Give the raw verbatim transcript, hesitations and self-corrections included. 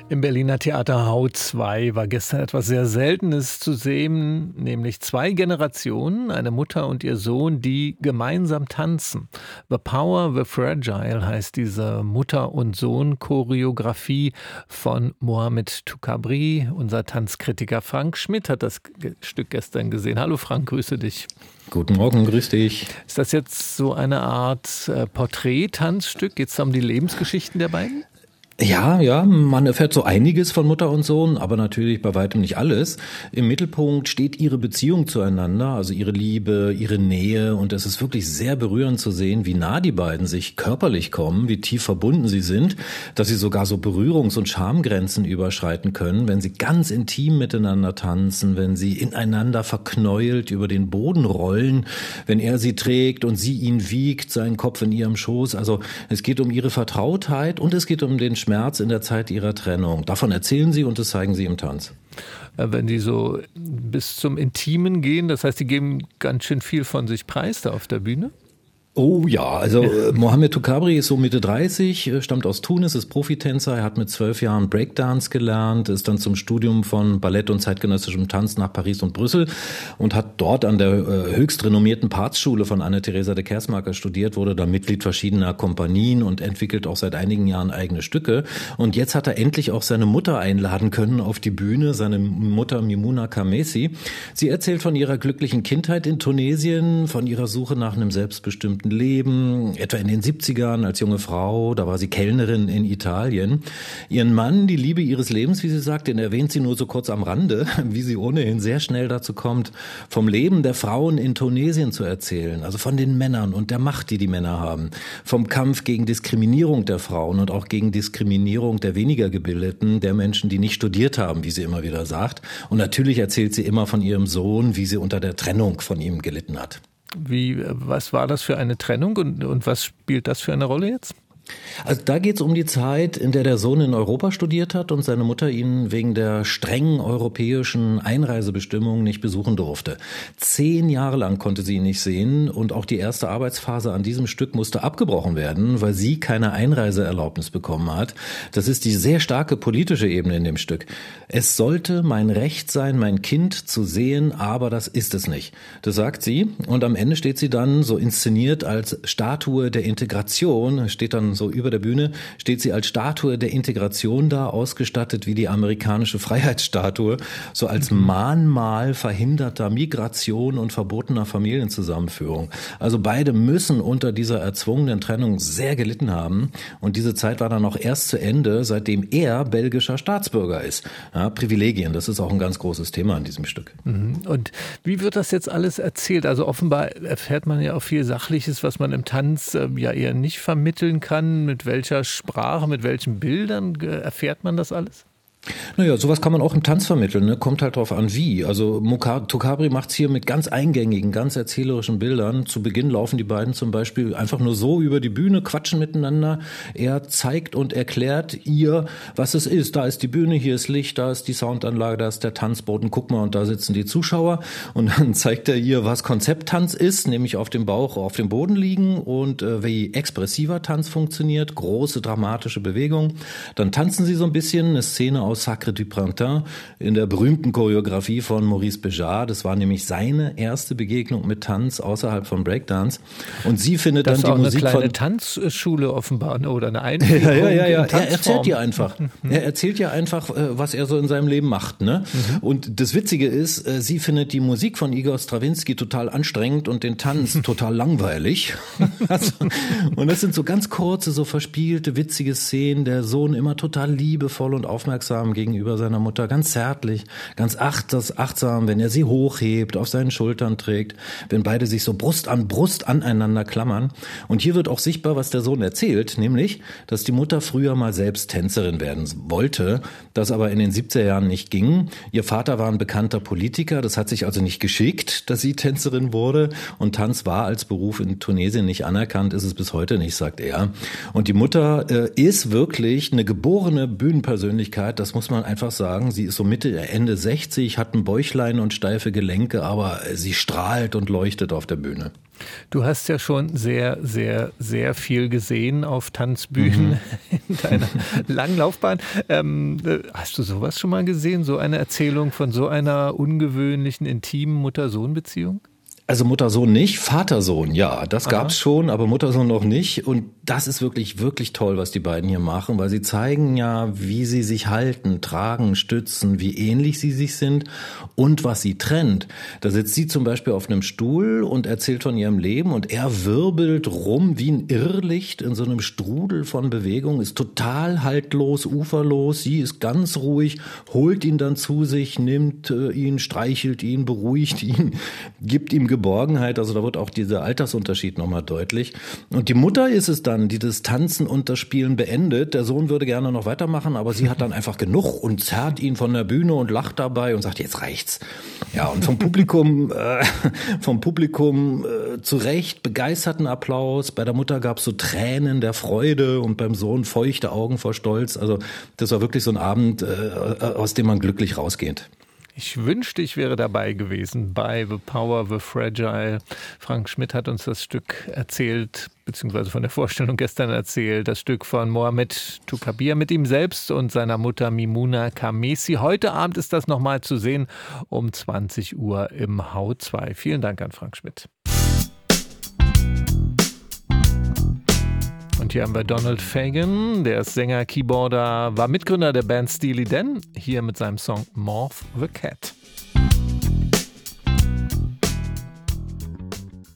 Im Berliner Theater Hau zwei war gestern etwas sehr Seltenes zu sehen, nämlich zwei Generationen, eine Mutter und ihr Sohn, die gemeinsam tanzen. The Power, the Fragile heißt diese Mutter- und Sohn-Choreografie von Mohamed Touchabri. Unser Tanzkritiker Frank Schmidt hat das Stück gestern gesehen. Hallo Frank, grüße dich. Guten Morgen, grüß dich. Ist das jetzt so eine Art äh, Porträt-Tanzstück? Geht es um die Lebensgeschichten der beiden? Ja, ja, man erfährt so einiges von Mutter und Sohn, aber natürlich bei weitem nicht alles. Im Mittelpunkt steht ihre Beziehung zueinander, also ihre Liebe, ihre Nähe, und es ist wirklich sehr berührend zu sehen, wie nah die beiden sich körperlich kommen, wie tief verbunden sie sind, dass sie sogar so Berührungs- und Schamgrenzen überschreiten können, wenn sie ganz intim miteinander tanzen, wenn sie ineinander verknäult über den Boden rollen, wenn er sie trägt und sie ihn wiegt, seinen Kopf in ihrem Schoß. Also es geht um ihre Vertrautheit und es geht um den Schmerz in der Zeit ihrer Trennung. Davon erzählen sie und das zeigen sie im Tanz. Wenn die so bis zum Intimen gehen, das heißt, die geben ganz schön viel von sich preis da auf der Bühne? Oh ja, also äh, Mohamed Touchabri ist so Mitte dreißig, stammt aus Tunis, ist Profitänzer. Er hat mit zwölf Jahren Breakdance gelernt, ist dann zum Studium von Ballett und zeitgenössischem Tanz nach Paris und Brüssel und hat dort an der äh, höchst renommierten Partsschule von Anne-Theresa de Kersmaker studiert, wurde dann Mitglied verschiedener Kompanien und entwickelt auch seit einigen Jahren eigene Stücke. Und jetzt hat er endlich auch seine Mutter einladen können auf die Bühne, seine Mutter Mimouna Kamesi. Sie erzählt von ihrer glücklichen Kindheit in Tunesien, von ihrer Suche nach einem selbstbestimmten Leben, etwa in den siebzigern als junge Frau, da war sie Kellnerin in Italien. Ihren Mann, die Liebe ihres Lebens, wie sie sagt, den erwähnt sie nur so kurz am Rande, wie sie ohnehin sehr schnell dazu kommt, vom Leben der Frauen in Tunesien zu erzählen, also von den Männern und der Macht, die die Männer haben, vom Kampf gegen Diskriminierung der Frauen und auch gegen Diskriminierung der weniger Gebildeten, der Menschen, die nicht studiert haben, wie sie immer wieder sagt. Und natürlich erzählt sie immer von ihrem Sohn, wie sie unter der Trennung von ihm gelitten hat. Wie, was war das für eine Trennung und, und was spielt das für eine Rolle jetzt? Also da geht's um die Zeit, in der der Sohn in Europa studiert hat und seine Mutter ihn wegen der strengen europäischen Einreisebestimmungen nicht besuchen durfte. Zehn Jahre lang konnte sie ihn nicht sehen und auch die erste Arbeitsphase an diesem Stück musste abgebrochen werden, weil sie keine Einreiseerlaubnis bekommen hat. Das ist die sehr starke politische Ebene in dem Stück. Es sollte mein Recht sein, mein Kind zu sehen, aber das ist es nicht. Das sagt sie und am Ende steht sie dann so inszeniert als Statue der Integration, steht dann so über der Bühne, steht sie als Statue der Integration da, ausgestattet wie die amerikanische Freiheitsstatue, so als Mahnmal verhinderter Migration und verbotener Familienzusammenführung. Also beide müssen unter dieser erzwungenen Trennung sehr gelitten haben und diese Zeit war dann auch erst zu Ende, seitdem er belgischer Staatsbürger ist. Ja, Privilegien, das ist auch ein ganz großes Thema in diesem Stück. Und wie wird das jetzt alles erzählt? Also offenbar erfährt man ja auch viel Sachliches, was man im Tanz äh, ja eher nicht vermitteln kann. Mit welcher Sprache, mit welchen Bildern erfährt man das alles? Naja, sowas kann man auch im Tanz vermitteln, ne? Kommt halt drauf an, wie. Also Touchabri macht's hier mit ganz eingängigen, ganz erzählerischen Bildern. Zu Beginn laufen die beiden zum Beispiel einfach nur so über die Bühne, quatschen miteinander. Er zeigt und erklärt ihr, was es ist. Da ist die Bühne, hier ist Licht, da ist die Soundanlage, da ist der Tanzboden. Guck mal, und da sitzen die Zuschauer. Und dann zeigt er ihr, was Konzepttanz ist, nämlich auf dem Bauch, auf dem Boden liegen und äh, wie expressiver Tanz funktioniert. Große, dramatische Bewegung. Dann tanzen sie so ein bisschen, eine Szene aus Sacre du Printemps in der berühmten Choreografie von Maurice Béjart. Das war nämlich seine erste Begegnung mit Tanz außerhalb von Breakdance. Und sie findet das dann die Musik von... Das ist eine kleine von Tanzschule offenbar oder eine Einführung ja, ja, ja, ja. in Er erzählt ihr einfach. Er erzählt ihr einfach, was er so in seinem Leben macht. Ne? Mhm. Und das Witzige ist, sie findet die Musik von Igor Strawinsky total anstrengend und den Tanz total langweilig. Also, und das sind so ganz kurze, so verspielte, witzige Szenen. Der Sohn immer total liebevoll und aufmerksam gegenüber seiner Mutter, ganz zärtlich, ganz achtsam, wenn er sie hochhebt, auf seinen Schultern trägt, wenn beide sich so Brust an Brust aneinander klammern. Und hier wird auch sichtbar, was der Sohn erzählt, nämlich, dass die Mutter früher mal selbst Tänzerin werden wollte, das aber in den siebziger Jahren nicht ging. Ihr Vater war ein bekannter Politiker, das hat sich also nicht geschickt, dass sie Tänzerin wurde und Tanz war als Beruf in Tunesien nicht anerkannt, ist es bis heute nicht, sagt er. Und die Mutter äh, ist wirklich eine geborene Bühnenpersönlichkeit, das das muss man einfach sagen. Sie ist so Mitte, Ende sechzig, hat ein Bäuchlein und steife Gelenke, aber sie strahlt und leuchtet auf der Bühne. Du hast ja schon sehr, sehr, sehr viel gesehen auf Tanzbühnen mhm. in deiner langen Laufbahn. Ähm, hast du sowas schon mal gesehen? So eine Erzählung von so einer ungewöhnlichen, intimen Mutter-Sohn-Beziehung? Also Mutter-Sohn nicht, Vater-Sohn, ja, das Aha. gab's schon, aber Mutter-Sohn noch nicht. Und das ist wirklich, wirklich toll, was die beiden hier machen, weil sie zeigen ja, wie sie sich halten, tragen, stützen, wie ähnlich sie sich sind und was sie trennt. Da sitzt sie zum Beispiel auf einem Stuhl und erzählt von ihrem Leben und er wirbelt rum wie ein Irrlicht in so einem Strudel von Bewegung, ist total haltlos, uferlos. Sie ist ganz ruhig, holt ihn dann zu sich, nimmt äh, ihn, streichelt ihn, beruhigt ihn, gibt ihm Geborgenheit, also da wird auch dieser Altersunterschied nochmal deutlich. Und die Mutter ist es dann, die das Tanzen und das Spielen beendet. Der Sohn würde gerne noch weitermachen, aber sie hat dann einfach genug und zerrt ihn von der Bühne und lacht dabei und sagt, jetzt reicht's. Ja, und vom Publikum, äh, vom Publikum äh, zu Recht begeisterten Applaus. Bei der Mutter gab's so Tränen der Freude und beim Sohn feuchte Augen vor Stolz. Also das war wirklich so ein Abend, äh, aus dem man glücklich rausgeht. Ich wünschte, ich wäre dabei gewesen bei The Power, The Fragile. Frank Schmidt hat uns das Stück erzählt, beziehungsweise von der Vorstellung gestern erzählt. Das Stück von Mohamed Toukabir mit ihm selbst und seiner Mutter Mimouna Khamesi. Heute Abend ist das nochmal zu sehen um zwanzig Uhr im H zwei. Vielen Dank an Frank Schmidt. Und hier haben wir Donald Fagen, der ist Sänger, Keyboarder, war Mitgründer der Band Steely Dan, hier mit seinem Song Morph the Cat.